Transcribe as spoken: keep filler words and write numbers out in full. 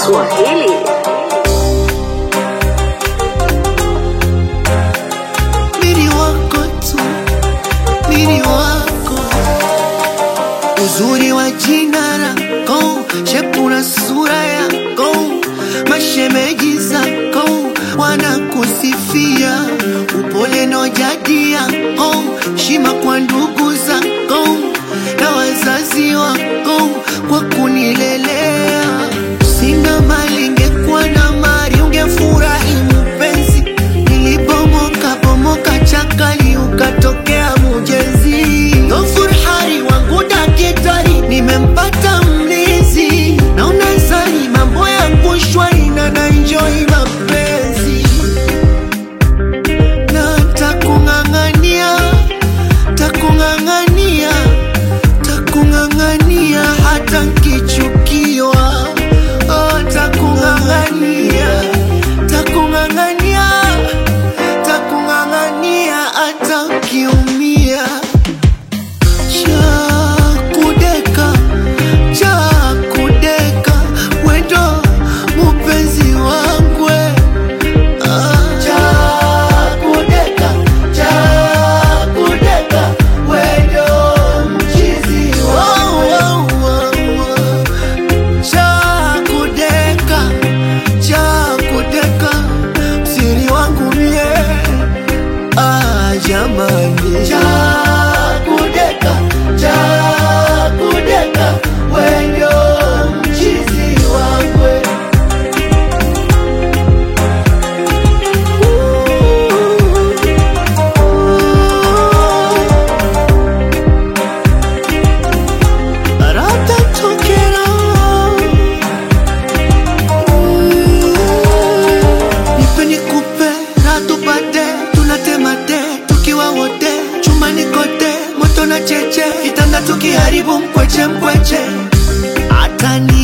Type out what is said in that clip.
Swahili. Mimi wako tu, mimi wako. Uzuri wa jina lako, shepu na sura yako, mashemeji zako wanakusifia. Upole na jadi yako, heshima kwa ndugu zako na wazazi wako kwa kunilelea. Sina mali, ngekuwa na mali ungefurahi mpenzi. Nilipomoka pomoka chakali ukatokea mujezi. Ghafur hari wangu dakitari, nimempata mlizi. Na unazani mambo yangu shwari na naenjoy mapenzi. Na takungangania, takungangania, takungangania hata nkichukiwa. Oh, takungangania, takungangania, takungangania hata nkiumia. Chakudeka, chakudeka, wendo mupenzi wangu. Ah, chakudeka, chakudeka, wendo mchizi wangu. Chakudeka, chakudeka, siri wangu mie. Ah, jamani, chakudeka, chakudeka, wendo mchizi wangu. Rata tokera, nipe nikupe, ratu pate, tunatemate, tukiwa wote, chumbani kote, moto na cheche, kitanda tukiharibu mkweche mkweche. Hata ni